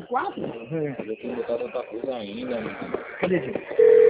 4? Eu tenho que botar tanta coisa ainda, mano. Cadê, Diego?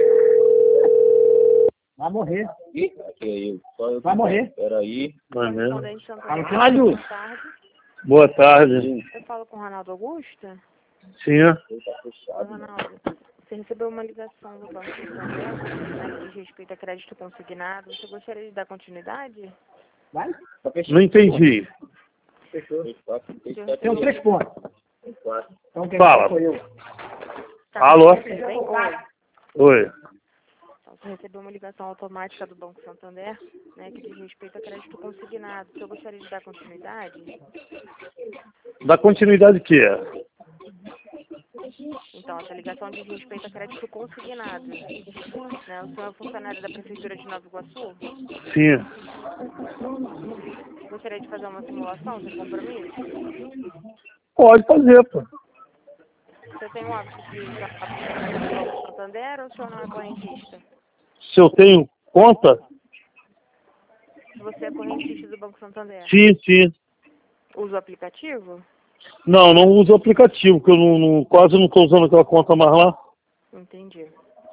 Vai morrer. Ih, aqui aí. Só eu Vai morrer. Peraí. Vai mesmo. Caralho! Boa tarde. Boa tarde. Eu falo com o Ronaldo Augusto. Sim, Tá fechado. Ronaldo, você recebeu uma ligação do Banco Santander, né, que diz respeito a crédito consignado. Você gostaria de dar continuidade? Vai? Tá fechado. não entendi. Fechou. Tem Tem 3 pontos. 4. Então quem Fala. foi eu. Tá, Alô? tudo bem? Oi. Oi. Então, você recebeu uma ligação automática do Banco Santander, né, que diz respeito a crédito consignado. Você gostaria de dar continuidade? Da continuidade que é? Então, essa ligação diz respeito a crédito consignado. Né? O senhor é funcionário da Prefeitura de Nova Iguaçu? Sim. Gostaria de fazer uma simulação sem compromisso? Pode fazer, pô. Você tem um hábito de usar o Banco Santander ou o senhor não é correntista? Se eu tenho conta? Você é correntista do Banco Santander? Sim, sim. Usa o aplicativo? Não, não uso o aplicativo, porque eu quase não estou usando aquela conta mais lá. Entendi.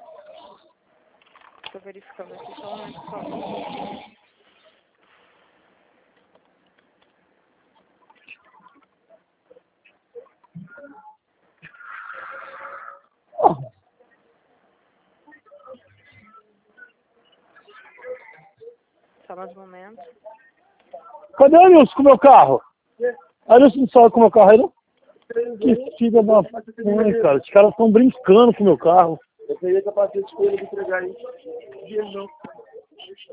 Estou verificando aqui, só um momento, por favor. Só mais um momento. Cadê o Nilson com o meu carro? A Nilson não sabe com o meu carro aí, não? Que filha da mãe, cara. Os caras estão brincando com o meu carro. Eu peguei capacete com ele de entregar aí. Não.